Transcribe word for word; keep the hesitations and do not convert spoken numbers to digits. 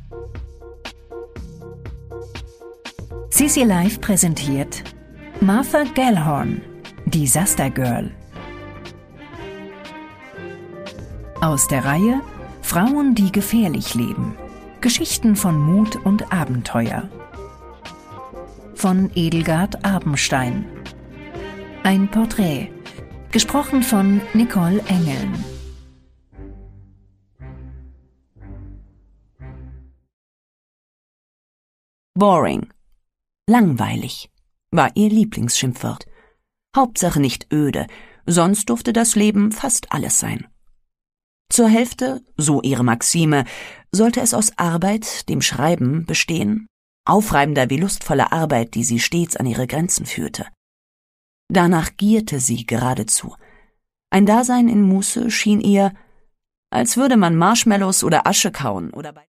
C C Live präsentiert Martha Gellhorn, Disaster Girl. Aus der Reihe Frauen, die gefährlich leben. Geschichten von Mut und Abenteuer. Von Edelgard Abenstein. Ein Porträt. Gesprochen von Nicole Engeln. Boring. Langweilig war ihr Lieblingsschimpfwort. Hauptsache nicht öde, sonst durfte das Leben fast alles sein. Zur Hälfte, so ihre Maxime, sollte es aus Arbeit, dem Schreiben, bestehen, aufreibender wie lustvolle Arbeit, die sie stets an ihre Grenzen führte. Danach gierte sie geradezu. Ein Dasein in Muße schien ihr, als würde man Marshmallows oder Asche kauen oder bei